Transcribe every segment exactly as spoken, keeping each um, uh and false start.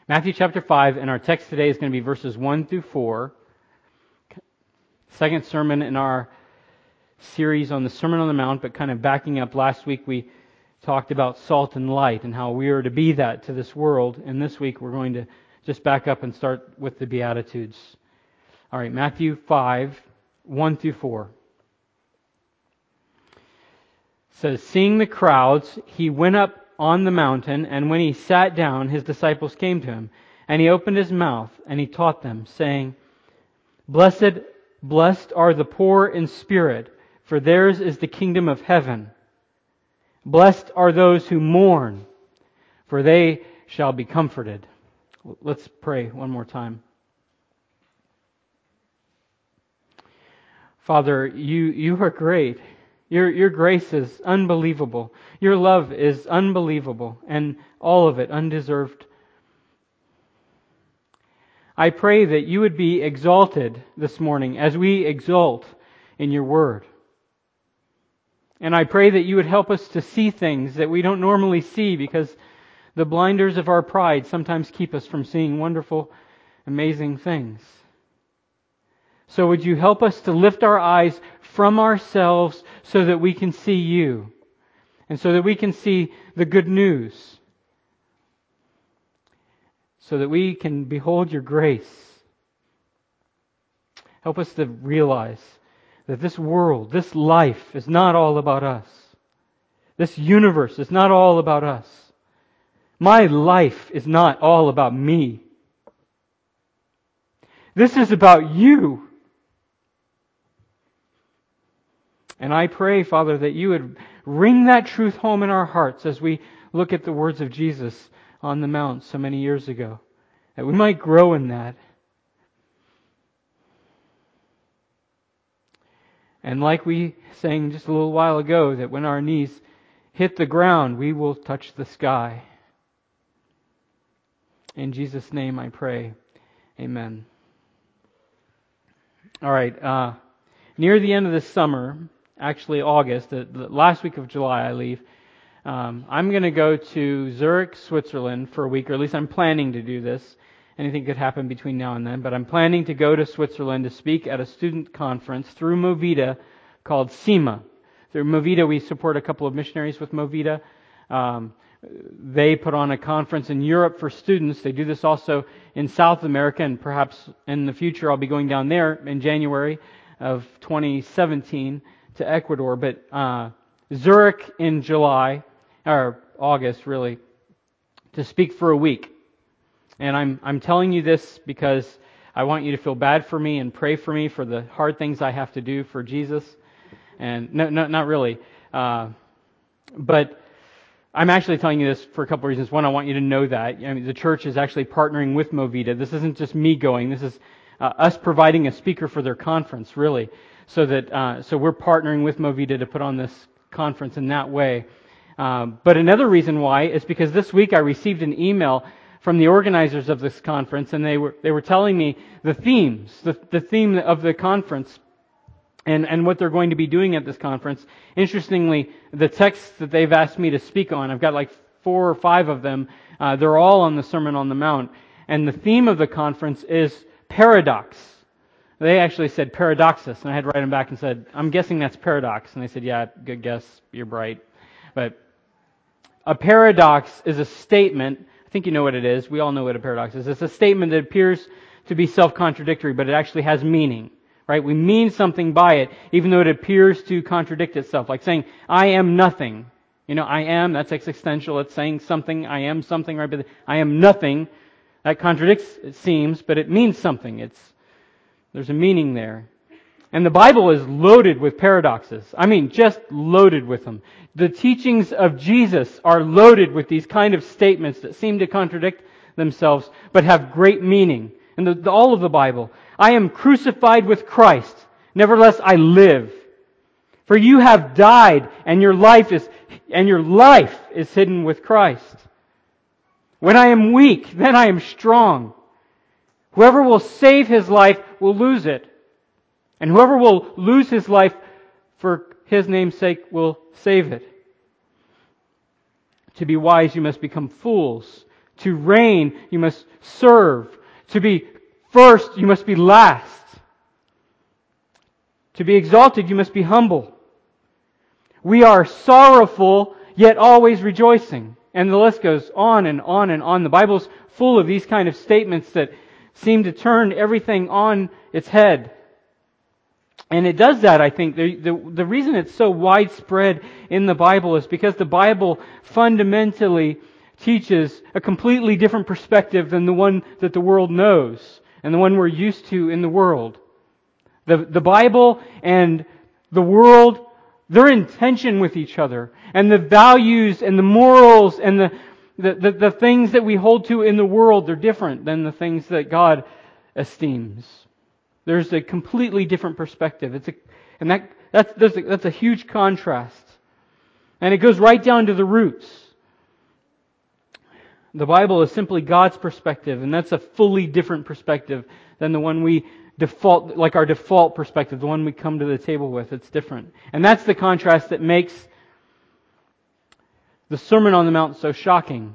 Matthew chapter five, and our text today is going to be verses one through four. Second sermon in our series on the Sermon on the Mount, but kind of backing up. Last week we talked about salt and light and how we are to be that to this world. And this week we're going to just back up and start with the Beatitudes. All right, Matthew five, one through four. It says, seeing the crowds, he went up on the mountain, and when he sat down, his disciples came to him. And he opened his mouth, and he taught them, saying, Blessed, blessed are the poor in spirit, for theirs is the kingdom of heaven. Blessed are those who mourn, for they shall be comforted. Let's pray one more time. Father, you, you are great. Your, your grace is unbelievable. Your love is unbelievable, and all of it undeserved. I pray that you would be exalted this morning as we exalt in your word. And I pray that you would help us to see things that we don't normally see, because the blinders of our pride sometimes keep us from seeing wonderful, amazing things. So would you help us to lift our eyes from ourselves so that we can see you, and so that we can see the good news, so that we can behold your grace. Help us to realize that this world, this life is not all about us. This universe is not all about us. My life is not all about me. This is about you. And I pray, Father, that you would ring that truth home in our hearts as we look at the words of Jesus on the Mount so many years ago, that we might grow in that. And like we sang just a little while ago, that when our knees hit the ground, we will touch the sky. In Jesus' name I pray. Amen. All right. Uh, near the end of the summer, actually August, the, the last week of July I leave, um, I'm going to go to Zurich, Switzerland for a week, or at least I'm planning to do this. Anything could happen between now and then, but I'm planning to go to Switzerland to speak at a student conference through Movida called SEMA. Through Movida, we support a couple of missionaries with Movida. Um, they put on a conference in Europe for students. They do this also in South America, and perhaps in the future I'll be going down there in January of twenty seventeen to Ecuador. But uh, Zurich in July, or August really, to speak for a week. And I'm I'm telling you this because I want you to feel bad for me and pray for me for the hard things I have to do for Jesus. And no, no not really. Uh, but I'm actually telling you this for a couple of reasons. One, I want you to know that. I mean, the church is actually partnering with Movida. This isn't just me going. This is uh, us providing a speaker for their conference, really. So that uh, so we're partnering with Movida to put on this conference in that way. Um, but another reason why is because this week I received an email from the organizers of this conference, and they were they were telling me the themes, the, the theme of the conference, and, and what they're going to be doing at this conference. Interestingly, the texts that they've asked me to speak on, I've got like four or five of them, uh, they're all on the Sermon on the Mount, and the theme of the conference is paradox. They actually said paradoxus, and I had to write them back and said, I'm guessing that's paradox, and they said, yeah, good guess, you're bright. But a paradox is a statement. I think you know what it is. We all know what a paradox is. It's a statement that appears to be self-contradictory, but it actually has meaning, right? We mean something by it, even though it appears to contradict itself. Like saying, I am nothing. You know, I am, that's existential. It's saying something, I am something, right? But I am nothing. That contradicts, it seems, but it means something. It's, there's a meaning there. And the Bible is loaded with paradoxes. I mean, just loaded with them. The teachings of Jesus are loaded with these kind of statements that seem to contradict themselves, but have great meaning. And the, the, all of the Bible. I am crucified with Christ. Nevertheless, I live. For you have died, and your life is, and your life is hidden with Christ. When I am weak, then I am strong. Whoever will save his life will lose it. And whoever will lose his life for His name's sake will save it. To be wise, you must become fools. To reign, you must serve. To be first, you must be last. To be exalted, you must be humble. We are sorrowful, yet always rejoicing. And the list goes on and on and on. The Bible's full of these kind of statements that seem to turn everything on its head. And it does that, I think. The, the, the reason it's so widespread in the Bible is because the Bible fundamentally teaches a completely different perspective than the one that the world knows and the one we're used to in the world. The, the Bible and the world, they're in tension with each other. And the values and the morals and the, the, the, the things that we hold to in the world, they're different than the things that God esteems. There's a completely different perspective. It's a, and that that's that's a, that's a huge contrast. And it goes right down to the roots. The Bible is simply God's perspective, and that's a fully different perspective than the one we default, like our default perspective, the one we come to the table with. It's different. And that's the contrast that makes the Sermon on the Mount so shocking.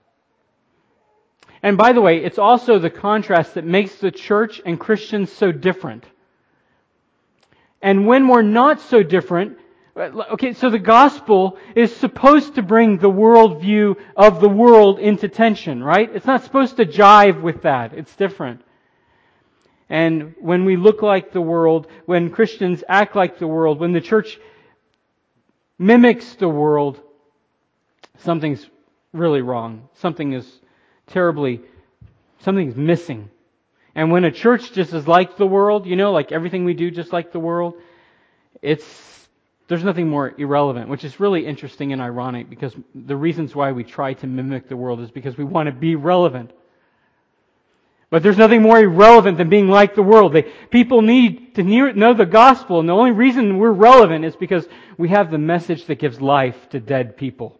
And by the way, it's also the contrast that makes the church and Christians so different. And when we're not so different, okay, so the gospel is supposed to bring the worldview of the world into tension, right? It's not supposed to jive with that. It's different. And when we look like the world, when Christians act like the world, when the church mimics the world, something's really wrong. Something is terribly, something's missing. And when a church just is like the world, you know, like everything we do just like the world, it's, there's nothing more irrelevant, which is really interesting and ironic, because the reasons why we try to mimic the world is because we want to be relevant. But there's nothing more irrelevant than being like the world. They, people need to know the gospel, and the only reason we're relevant is because we have the message that gives life to dead people.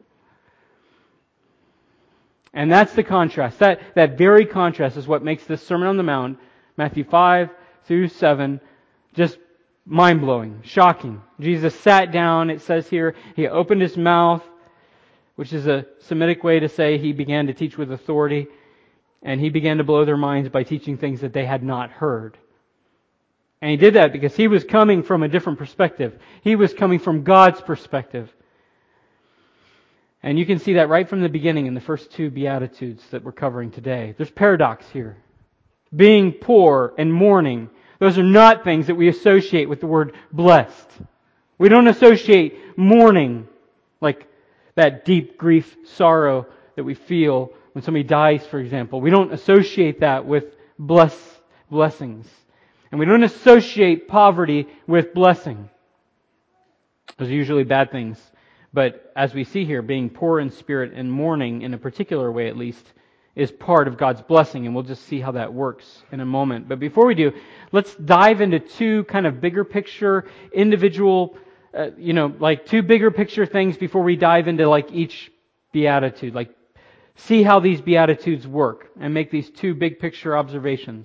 And that's the contrast. That, that very contrast is what makes this Sermon on the Mount, Matthew five through seven, just mind-blowing, shocking. Jesus sat down, it says here, He opened His mouth, which is a Semitic way to say He began to teach with authority, and He began to blow their minds by teaching things that they had not heard. And He did that because He was coming from a different perspective. He was coming from God's perspective. And you can see that right from the beginning in the first two Beatitudes that we're covering today. There's paradox here. Being poor and mourning, those are not things that we associate with the word blessed. We don't associate mourning, like that deep grief, sorrow that we feel when somebody dies, for example. We don't associate that with bless, blessings. And we don't associate poverty with blessing. Those are usually bad things. But as we see here, being poor in spirit and mourning, in a particular way at least, is part of God's blessing. And we'll just see how that works in a moment. But before we do, let's dive into two kind of bigger picture, individual, uh, you know, like two bigger picture things before we dive into like each beatitude. Like, see how these beatitudes work and make these two big picture observations.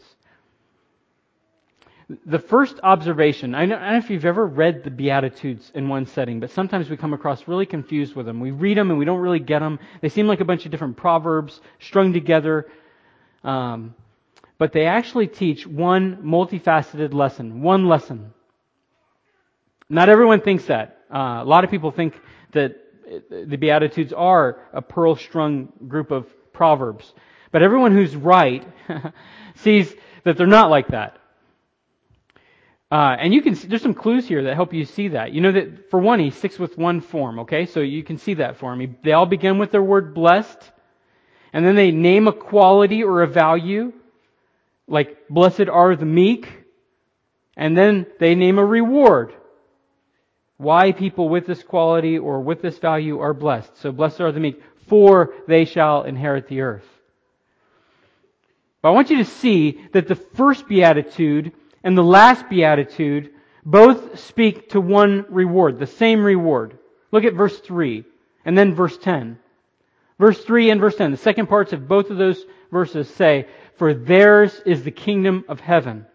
The first observation, I don't know if you've ever read the Beatitudes in one setting, but sometimes we come across really confused with them. We read them and we don't really get them. They seem like a bunch of different proverbs strung together. Um, but they actually teach one multifaceted lesson, one lesson. Not everyone thinks that. Uh, a lot of people think that the Beatitudes are a pearl-strung group of proverbs. But everyone who's right sees that they're not like that. Uh, and you can see, there's some clues here that help you see that. You know that, for one, he sticks with one form, okay? So you can see that form. He, they all begin with their word blessed, and then they name a quality or a value, like blessed are the meek, and then they name a reward. Why people with this quality or with this value are blessed. So blessed are the meek, for they shall inherit the earth. But I want you to see that the first beatitude and the last beatitude both speak to one reward, the same reward. Look at verse three and then verse ten. Verse three and verse ten, the second parts of both of those verses say, "For theirs is the kingdom of heaven."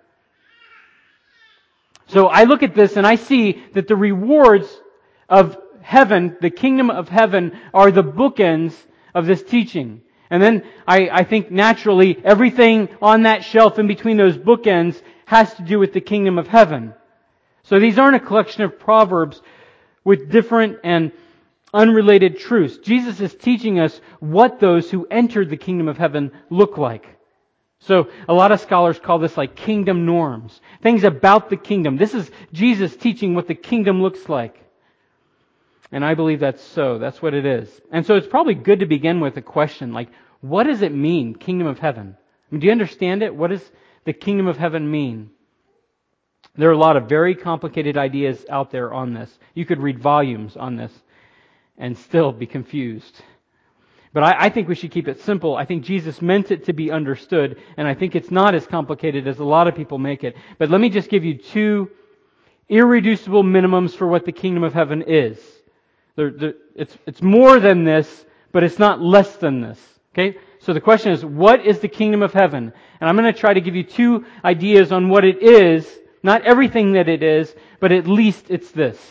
So I look at this and I see that the rewards of heaven, the kingdom of heaven, are the bookends of this teaching. And then I, I think naturally everything on that shelf in between those bookends has to do with the kingdom of heaven. So these aren't a collection of proverbs with different and unrelated truths. Jesus is teaching us what those who entered the kingdom of heaven look like. So a lot of scholars call this like kingdom norms. Things about the kingdom. This is Jesus teaching what the kingdom looks like. And I believe that's so. That's what it is. And so it's probably good to begin with a question like, what does it mean, kingdom of heaven? I mean, do you understand it? What does the kingdom of heaven mean? There are a lot of very complicated ideas out there on this. You could read volumes on this and still be confused. But I, I think we should keep it simple. I think Jesus meant it to be understood, and I think it's not as complicated as a lot of people make it. But let me just give you two irreducible minimums for what the kingdom of heaven is. There, there, it's, it's more than this, but it's not less than this. Okay? So the question is, what is the kingdom of heaven? And I'm going to try to give you two ideas on what it is. Not everything that it is, but at least it's this.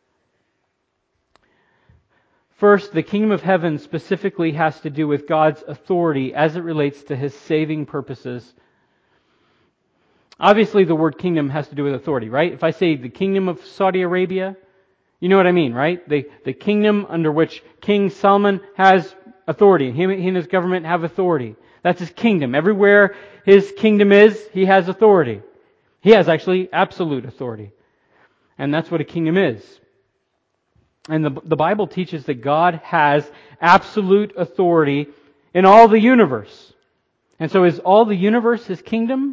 First, the kingdom of heaven specifically has to do with God's authority as it relates to His saving purposes. Obviously, the word kingdom has to do with authority, right? If I say the kingdom of Saudi Arabia, you know what I mean, right? The, the kingdom under which King Solomon has authority. He, he and his government have authority. That's his kingdom. Everywhere his kingdom is, he has authority. He has actually absolute authority. And that's what a kingdom is. And the, the Bible teaches that God has absolute authority in all the universe. And so is all the universe His kingdom?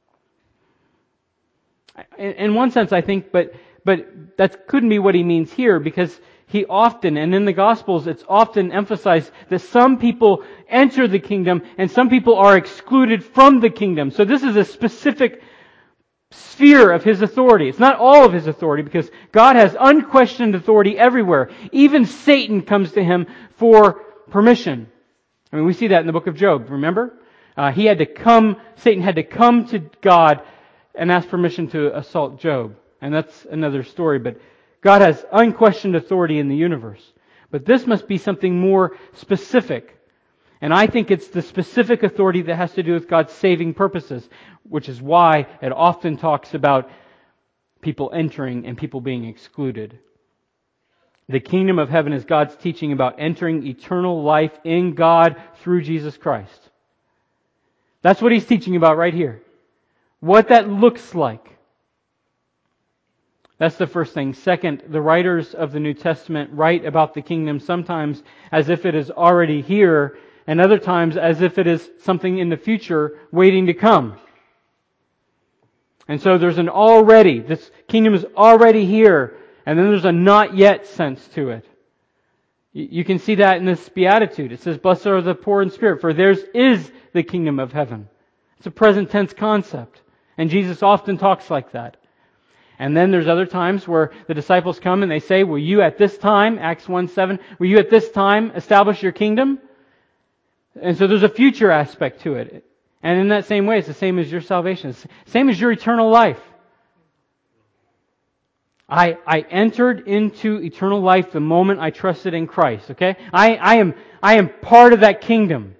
In, in one sense, I think, but but that couldn't be what He means here, because He often, and in the Gospels, it's often emphasized that some people enter the kingdom and some people are excluded from the kingdom. So this is a specific sphere of His authority. It's not all of His authority, because God has unquestioned authority everywhere. Even Satan comes to Him for permission. I mean, we see that in the book of Job, remember? Uh, he had to come, Satan had to come to God and ask permission to assault Job. And that's another story, but God has unquestioned authority in the universe. But this must be something more specific. And I think it's the specific authority that has to do with God's saving purposes, which is why it often talks about people entering and people being excluded. The kingdom of heaven is God's teaching about entering eternal life in God through Jesus Christ. That's what He's teaching about right here. What that looks like. That's the first thing. Second, the writers of the New Testament write about the kingdom sometimes as if it is already here, and other times as if it is something in the future waiting to come. And so there's an already, this kingdom is already here, and then there's a not yet sense to it. You can see that in this beatitude. It says, "Blessed are the poor in spirit, for theirs is the kingdom of heaven." It's a present tense concept. And Jesus often talks like that. And then there's other times where the disciples come and they say, "Will you at this time," Acts one seven, "will you at this time establish your kingdom?" And so there's a future aspect to it. And in that same way, it's the same as your salvation. It's the same as your eternal life. I, I entered into eternal life the moment I trusted in Christ, okay? I, I am, I am part of that kingdom.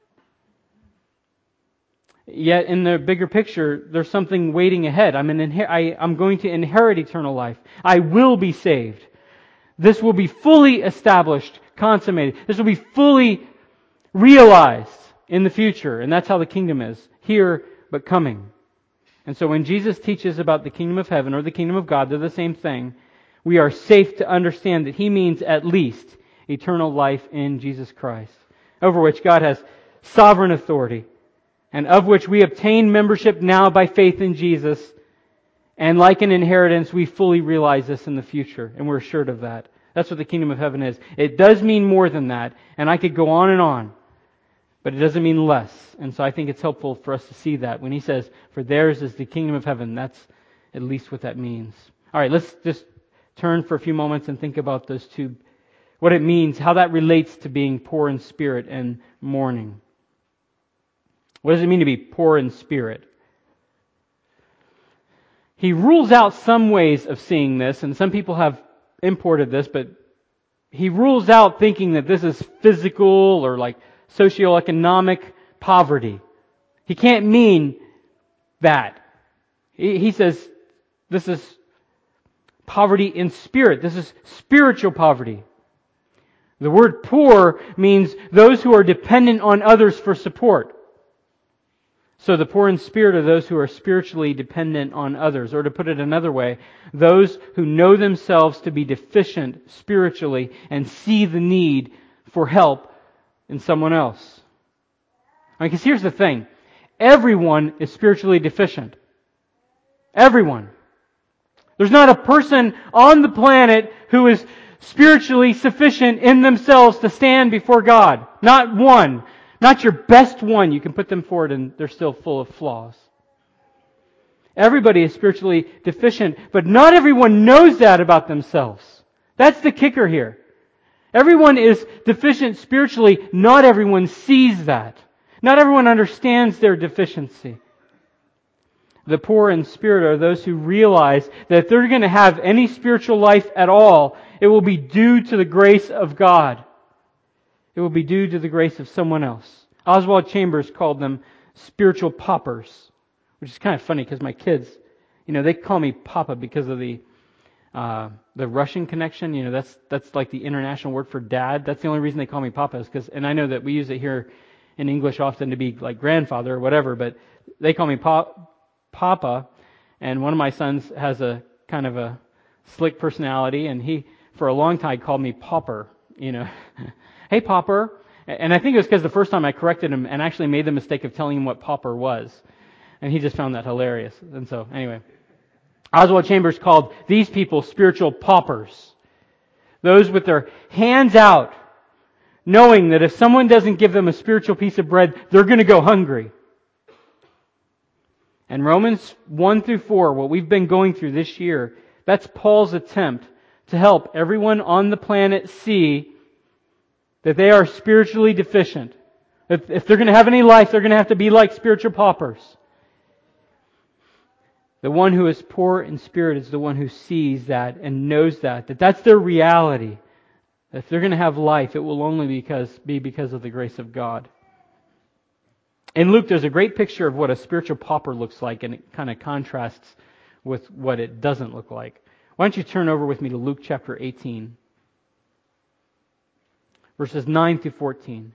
Yet in the bigger picture, there's something waiting ahead. I'm, an inher- I, I'm going to inherit eternal life. I will be saved. This will be fully established, consummated. This will be fully realized in the future. And that's how the kingdom is. Here, but coming. And so when Jesus teaches about the kingdom of heaven or the kingdom of God, they're the same thing. We are safe to understand that He means at least eternal life in Jesus Christ, over which God has sovereign authority, and of which we obtain membership now by faith in Jesus. And like an inheritance, we fully realize this in the future, and we're assured of that. That's what the kingdom of heaven is. It does mean more than that, and I could go on and on, but it doesn't mean less. And so I think it's helpful for us to see that. When He says, "For theirs is the kingdom of heaven," that's at least what that means. All right, let's just turn for a few moments and think about those two, what it means, how that relates to being poor in spirit and mourning. What does it mean to be poor in spirit? He rules out some ways of seeing this, and some people have imported this, but he rules out thinking that this is physical or like socioeconomic poverty. He can't mean that. He, he says this is poverty in spirit. This is spiritual poverty. The word poor means those who are dependent on others for support. So the poor in spirit are those who are spiritually dependent on others. Or to put it another way, those who know themselves to be deficient spiritually and see the need for help in someone else. I mean, because here's the thing. Everyone is spiritually deficient. Everyone. There's not a person on the planet who is spiritually sufficient in themselves to stand before God. Not one. Not your best one. You can put them forward and they're still full of flaws. Everybody is spiritually deficient, but not everyone knows that about themselves. That's the kicker here. Everyone is deficient spiritually. Not everyone sees that. Not everyone understands their deficiency. The poor in spirit are those who realize that if they're going to have any spiritual life at all, it will be due to the grace of God. It will be due to the grace of someone else. Oswald Chambers called them spiritual paupers, which is kind of funny because my kids, you know, they call me Papa because of the uh, the Russian connection. You know, that's that's like the international word for dad. That's the only reason they call me Papa is because, and I know that we use it here in English often to be like grandfather or whatever, but they call me pa- Papa. And one of my sons has a kind of a slick personality, and he for a long time called me Pauper. You know. Hey, Pauper. And I think it was because the first time I corrected him and actually made the mistake of telling him what pauper was. And he just found that hilarious. And so, anyway. Oswald Chambers called these people spiritual paupers. Those with their hands out, knowing that if someone doesn't give them a spiritual piece of bread, they're going to go hungry. And Romans one through four, what we've been going through this year, that's Paul's attempt to help everyone on the planet see that they are spiritually deficient. If, if they're going to have any life, they're going to have to be like spiritual paupers. The one who is poor in spirit is the one who sees that and knows that, that that's their reality. If they're going to have life, it will only because, be because of the grace of God. In Luke, there's a great picture of what a spiritual pauper looks like, and it kind of contrasts with what it doesn't look like. Why don't you turn over with me to Luke chapter eighteen. Verses nine through fourteen.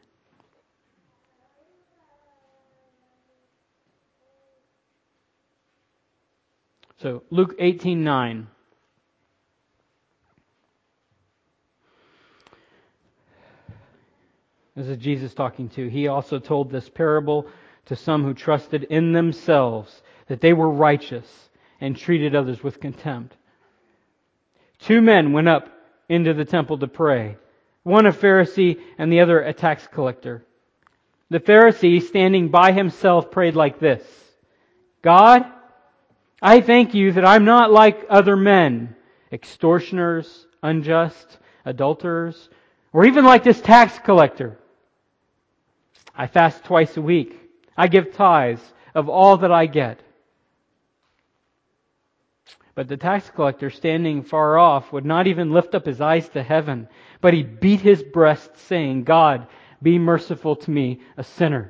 So, Luke eighteen nine. This is Jesus talking to. He also told this parable to some who trusted in themselves that they were righteous and treated others with contempt. Two men went up into the temple to pray. One a Pharisee and the other a tax collector. The Pharisee, standing by himself, prayed like this. God, I thank you that I'm not like other men, extortioners, unjust, adulterers, or even like this tax collector. I fast twice a week. I give tithes of all that I get. But the tax collector, standing far off, would not even lift up his eyes to heaven, but he beat his breast, saying, God, be merciful to me, a sinner.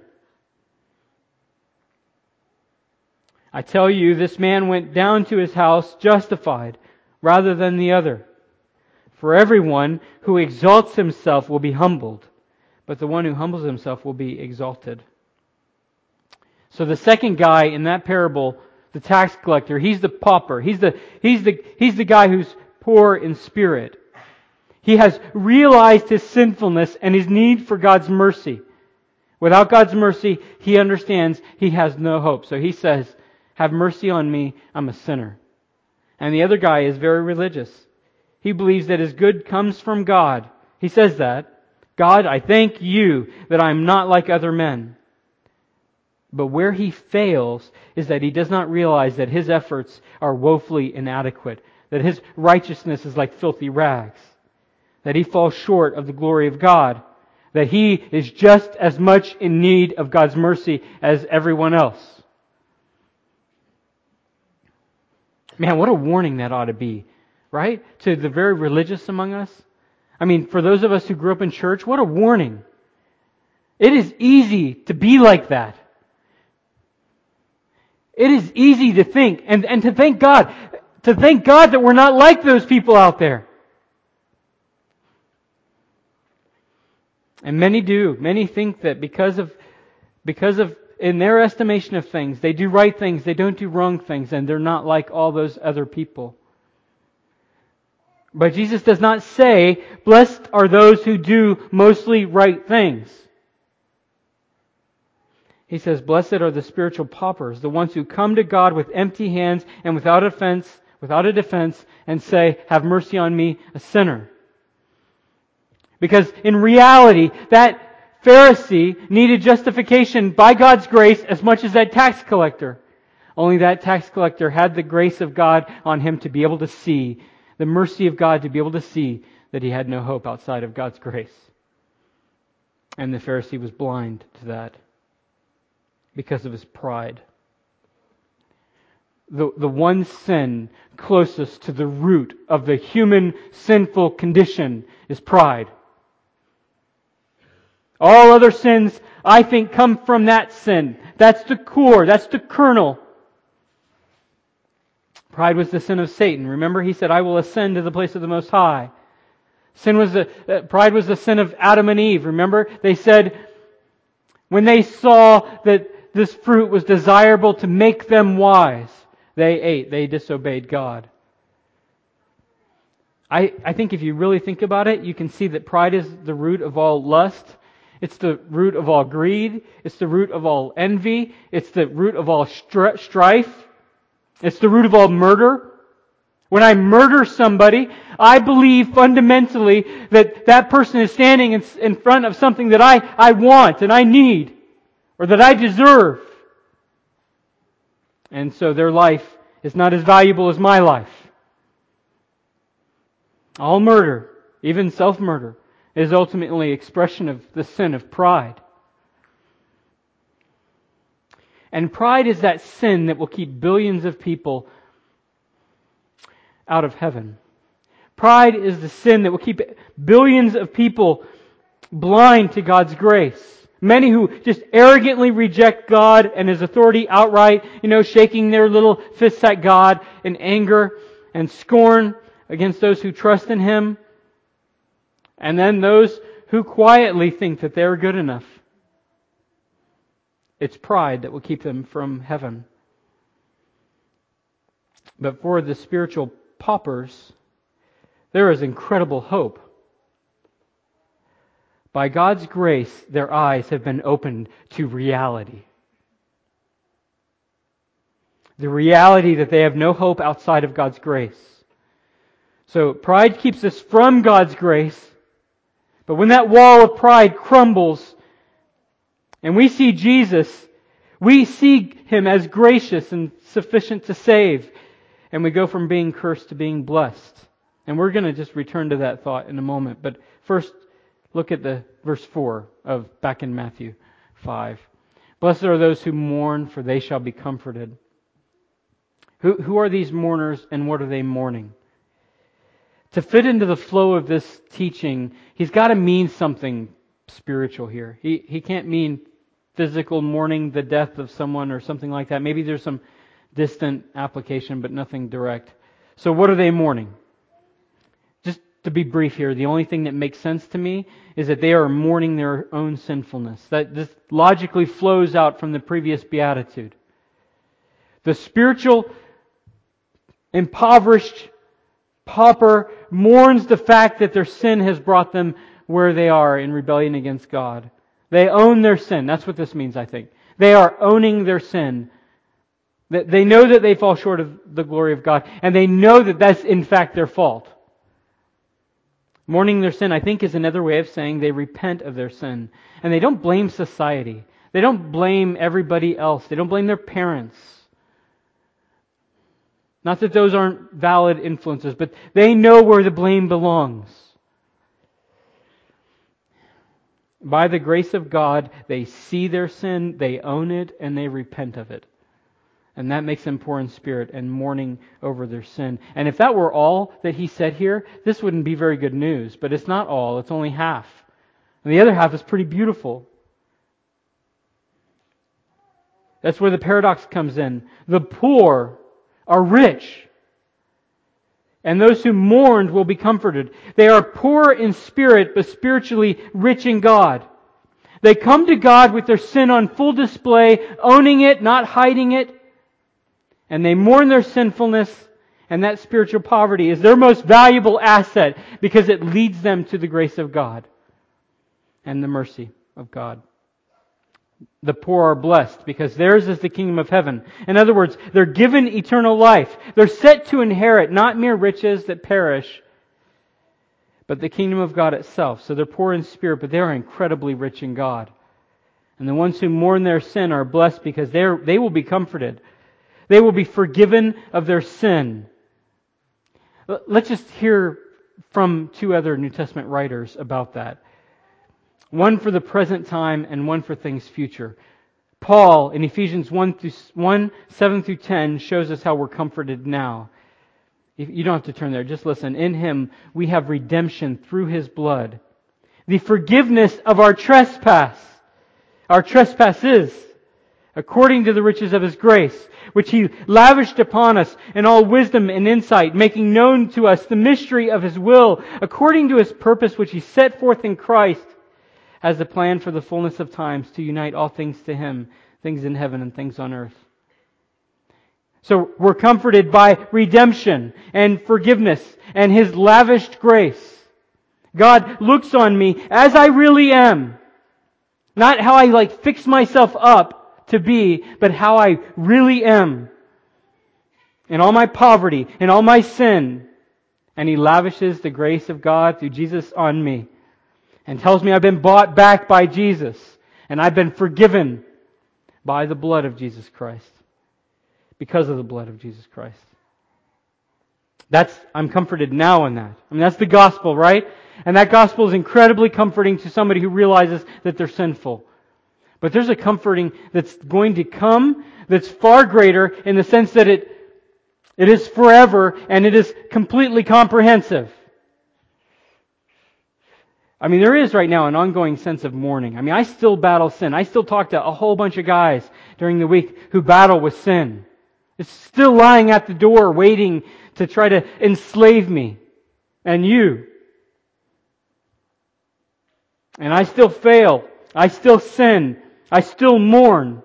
I tell you, this man went down to his house justified rather than the other. For everyone who exalts himself will be humbled, but the one who humbles himself will be exalted. So the second guy in that parable, the tax collector, he's the pauper. He's the, he's the, he's the guy who's poor in spirit. He has realized his sinfulness and his need for God's mercy. Without God's mercy, he understands he has no hope. So he says, have mercy on me, I'm a sinner. And the other guy is very religious. He believes that his good comes from God. He says that. God, I thank you that I'm not like other men. But where he fails is that he does not realize that his efforts are woefully inadequate, that his righteousness is like filthy rags, that he falls short of the glory of God, that he is just as much in need of God's mercy as everyone else. Man, what a warning that ought to be, right? To the very religious among us. I mean, for those of us who grew up in church, what a warning. It is easy to be like that. It is easy to think, and, and to thank God, to thank God that we're not like those people out there. And many do. Many think that because of, because of, in their estimation of things, they do right things, they don't do wrong things, and they're not like all those other people. But Jesus does not say, blessed are those who do mostly right things. He says, blessed are the spiritual paupers, the ones who come to God with empty hands and without offense, without a defense, and say, have mercy on me, a sinner. Because in reality, that Pharisee needed justification by God's grace as much as that tax collector. Only that tax collector had the grace of God on him to be able to see, the mercy of God to be able to see that he had no hope outside of God's grace. And the Pharisee was blind to that because of his pride. The, the one sin closest to the root of the human sinful condition is pride. All other sins, I think, come from that sin. That's the core. That's the kernel. Pride was the sin of Satan. Remember, he said, I will ascend to the place of the Most High. Sin was the, uh, pride was the sin of Adam and Eve. Remember, they said, when they saw that this fruit was desirable to make them wise, they ate. They disobeyed God. I, I think if you really think about it, you can see that pride is the root of all lust. It's the root of all greed. It's the root of all envy. It's the root of all stri- strife. It's the root of all murder. When I murder somebody, I believe fundamentally that that person is standing in, in front of something that I, I want and I need, or that I deserve. And so their life is not as valuable as my life. All murder, even self-murder, is ultimately expression of the sin of pride. And pride is that sin that will keep billions of people out of heaven. Pride is the sin that will keep billions of people blind to God's grace. Many who just arrogantly reject God and His authority outright, you know, shaking their little fists at God in anger and scorn against those who trust in Him. And then those who quietly think that they're good enough. It's pride that will keep them from heaven. But for the spiritual paupers, there is incredible hope. By God's grace, their eyes have been opened to reality. The reality that they have no hope outside of God's grace. So pride keeps us from God's grace, but when that wall of pride crumbles and we see Jesus, we see Him as gracious and sufficient to save, and we go from being cursed to being blessed. And we're going to just return to that thought in a moment, but first look at the verse four of back in Matthew five. Blessed are those who mourn, for they shall be comforted. Who, who are these mourners and what are they mourning? To fit into the flow of this teaching, he's got to mean something spiritual here. He, he can't mean physical mourning the death of someone or something like that. Maybe there's some distant application, but nothing direct. So what are they mourning? Just to be brief here, the only thing that makes sense to me is that they are mourning their own sinfulness. That this logically flows out from the previous beatitude. The spiritual, impoverished pauper mourns the fact that their sin has brought them where they are in rebellion against God. They own their sin. That's what this means, I think. They are owning their sin. They know that they fall short of the glory of God, and they know that that's in fact their fault. Mourning their sin, I think, is another way of saying they repent of their sin. And they don't blame society. They don't blame everybody else. They don't blame their parents. Not that those aren't valid influences, but they know where the blame belongs. By the grace of God, they see their sin, they own it, and they repent of it. And that makes them poor in spirit and mourning over their sin. And if that were all that he said here, this wouldn't be very good news. But it's not all, it's only half. And the other half is pretty beautiful. That's where the paradox comes in. The poor are rich, and those who mourned will be comforted. They are poor in spirit, but spiritually rich in God. They come to God with their sin on full display, owning it, not hiding it. And they mourn their sinfulness, and that spiritual poverty is their most valuable asset because it leads them to the grace of God and the mercy of God. The poor are blessed because theirs is the kingdom of heaven. In other words, they're given eternal life. They're set to inherit not mere riches that perish, but the kingdom of God itself. So they're poor in spirit, but they are incredibly rich in God. And the ones who mourn their sin are blessed because they they will be comforted. They will be forgiven of their sin. Let's just hear from two other New Testament writers about that. One for the present time and one for things future. Paul in Ephesians one, seven through ten shows us how we're comforted now. You don't have to turn there, just listen. In Him we have redemption through His blood, the forgiveness of our trespass. Our trespasses, according to the riches of His grace, which He lavished upon us in all wisdom and insight, making known to us the mystery of His will, according to His purpose which He set forth in Christ, as the plan for the fullness of times, to unite all things to Him, things in heaven and things on earth. So we're comforted by redemption and forgiveness and His lavished grace. God looks on me as I really am. Not how I like fix myself up to be, but how I really am. In all my poverty, in all my sin. And He lavishes the grace of God through Jesus on me. And tells me I've been bought back by Jesus. And I've been forgiven by the blood of Jesus Christ. Because of the blood of Jesus Christ. That's, I'm comforted now in that. I mean, that's the gospel, right? And that gospel is incredibly comforting to somebody who realizes that they're sinful. But there's a comforting that's going to come that's far greater in the sense that it, it is forever and it is completely comprehensive. I mean, there is right now an ongoing sense of mourning. I mean, I still battle sin. I still talk to a whole bunch of guys during the week who battle with sin. It's still lying at the door waiting to try to enslave me and you. And I still fail. I still sin. I still mourn.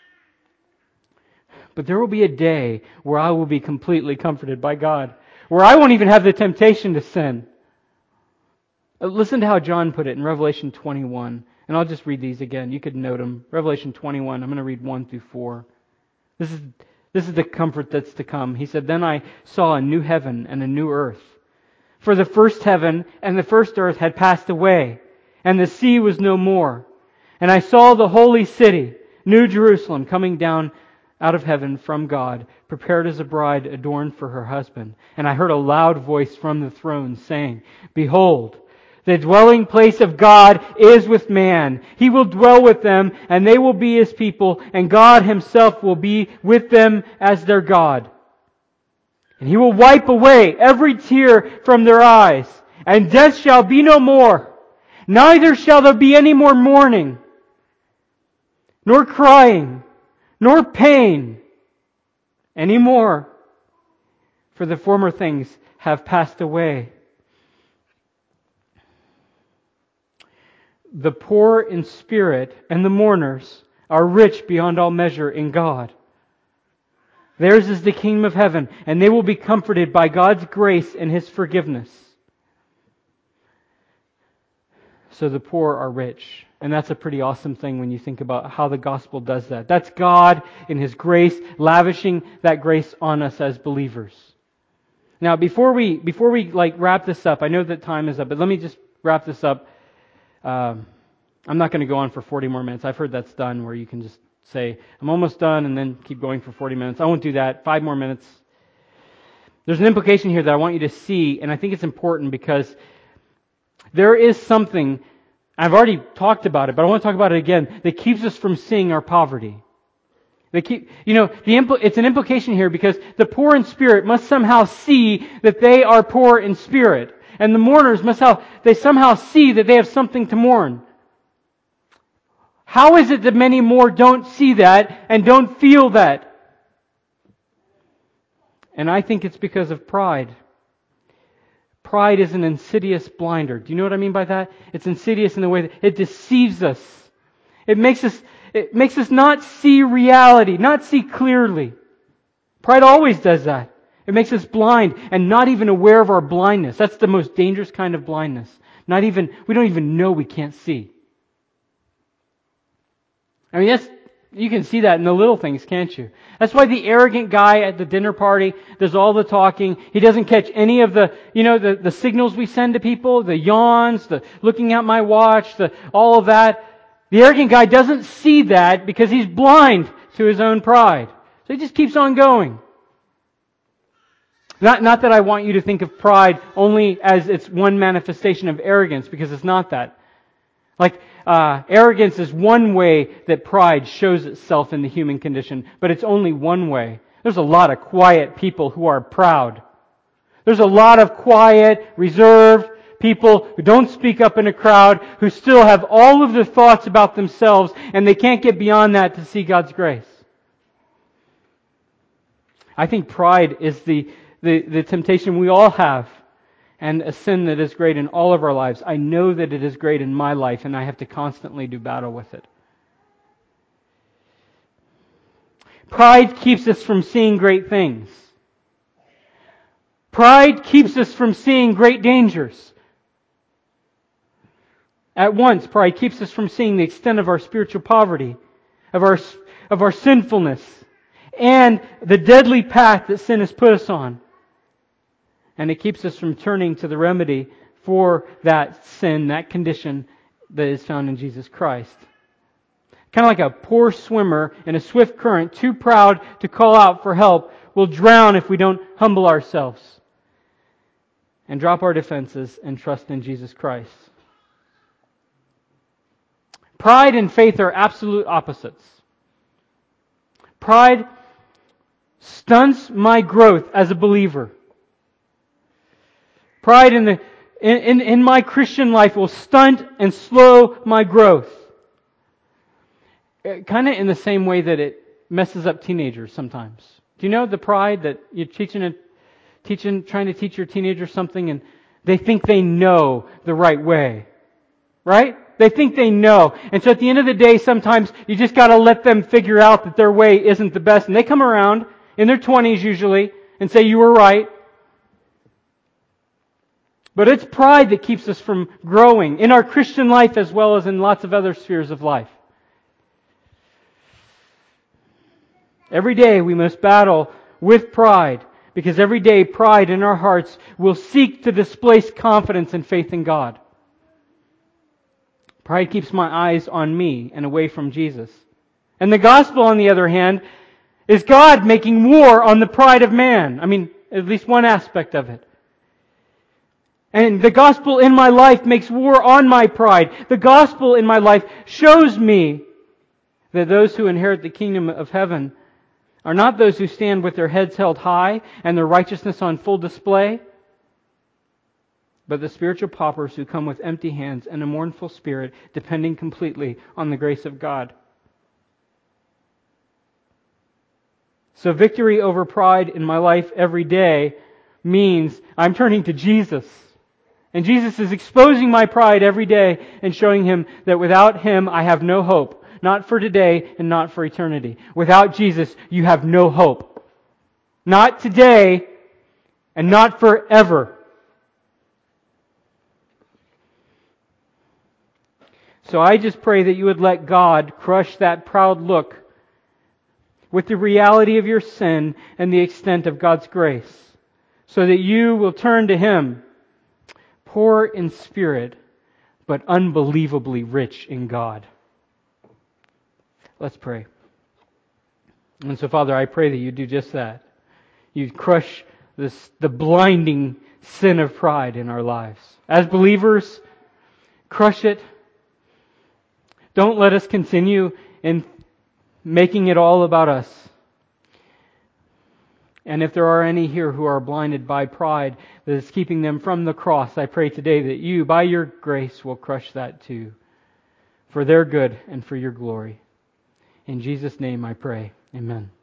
But there will be a day where I will be completely comforted by God. Where I won't even have the temptation to sin. Listen to how John put it in Revelation twenty-one. And I'll just read these again. You could note them. Revelation twenty-one. I'm going to read one through four. This is, this is the comfort that's to come. He said, "Then I saw a new heaven and a new earth. For the first heaven and the first earth had passed away, and the sea was no more. And I saw the holy city, New Jerusalem, coming down out of heaven from God, prepared as a bride adorned for her husband. And I heard a loud voice from the throne saying, 'Behold, the dwelling place of God is with man. He will dwell with them, and they will be His people, and God Himself will be with them as their God. And He will wipe away every tear from their eyes, and death shall be no more. Neither shall there be any more mourning, nor crying, nor pain anymore, for the former things have passed away.'" The poor in spirit and the mourners are rich beyond all measure in God. Theirs is the kingdom of heaven, and they will be comforted by God's grace and His forgiveness. So the poor are rich. And that's a pretty awesome thing when you think about how the gospel does that. That's God in His grace, lavishing that grace on us as believers. Now, before we before we like wrap this up, I know that time is up, but let me just wrap this up. Um, I'm not going to go on for forty more minutes. I've heard that's done, where you can just say, "I'm almost done," and then keep going for forty minutes. I won't do that. Five more minutes. There's an implication here that I want you to see, and I think it's important because there is something, I've already talked about it, but I want to talk about it again, that keeps us from seeing our poverty. They keep, you know, the impl- it's an implication here because the poor in spirit must somehow see that they are poor in spirit. And the mourners must have, they somehow see that they have something to mourn. How is it that many more don't see that and don't feel that? And I think it's because of pride. Pride is an insidious blinder. Do you know what I mean by that? It's insidious in the way that it deceives us. It makes us, it makes us not see reality, not see clearly. Pride always does that. It makes us blind and not even aware of our blindness. That's the most dangerous kind of blindness. Not even, we don't even know we can't see. I mean, that's, you can see that in the little things, can't you? That's why the arrogant guy at the dinner party does all the talking. He doesn't catch any of the, you know, the, the signals we send to people, the yawns, the looking at my watch, the, all of that. The arrogant guy doesn't see that because he's blind to his own pride. So he just keeps on going. Not, not that I want you to think of pride only as it's one manifestation of arrogance, because it's not that. Like, uh, arrogance is one way that pride shows itself in the human condition, but it's only one way. There's a lot of quiet people who are proud. There's a lot of quiet, reserved people who don't speak up in a crowd, who still have all of their thoughts about themselves, and they can't get beyond that to see God's grace. I think pride is the, the, the temptation we all have, and a sin that is great in all of our lives. I know that it is great in my life, and I have to constantly do battle with it. Pride keeps us from seeing great things. Pride keeps us from seeing great dangers. At once, pride keeps us from seeing the extent of our spiritual poverty, of our, of our sinfulness, and the deadly path that sin has put us on. And it keeps us from turning to the remedy for that sin, that condition that is found in Jesus Christ. Kind of like a poor swimmer in a swift current, too proud to call out for help, will drown if we don't humble ourselves and drop our defenses and trust in Jesus Christ. Pride and faith are absolute opposites. Pride stunts my growth as a believer. Pride in, the, in, in my Christian life will stunt and slow my growth. Kind of in the same way that it messes up teenagers sometimes. Do you know the pride that you're teaching, a, teaching, trying to teach your teenager something and they think they know the right way? Right? They think they know. And so at the end of the day, sometimes you just got to let them figure out that their way isn't the best. And they come around in their twenties usually and say, you were right. But it's pride that keeps us from growing in our Christian life as well as in lots of other spheres of life. Every day we must battle with pride, because every day pride in our hearts will seek to displace confidence and faith in God. Pride keeps my eyes on me and away from Jesus. And the gospel, on the other hand, is God making war on the pride of man. I mean, at least one aspect of it. And the gospel in my life makes war on my pride. The gospel in my life shows me that those who inherit the kingdom of heaven are not those who stand with their heads held high and their righteousness on full display, but the spiritual paupers who come with empty hands and a mournful spirit, depending completely on the grace of God. So victory over pride in my life every day means I'm turning to Jesus. And Jesus is exposing my pride every day and showing Him that without Him I have no hope. Not for today and not for eternity. Without Jesus, you have no hope. Not today and not forever. So I just pray that you would let God crush that proud look with the reality of your sin and the extent of God's grace, so that you will turn to Him, poor in spirit, but unbelievably rich in God. Let's pray. And so, Father, I pray that you do just that. You crush this, the blinding sin of pride in our lives. As believers, crush it. Don't let us continue in making it all about us. And if there are any here who are blinded by pride that is keeping them from the cross, I pray today that you, by your grace, will crush that too. for their good and for your glory. In Jesus' name I pray. Amen.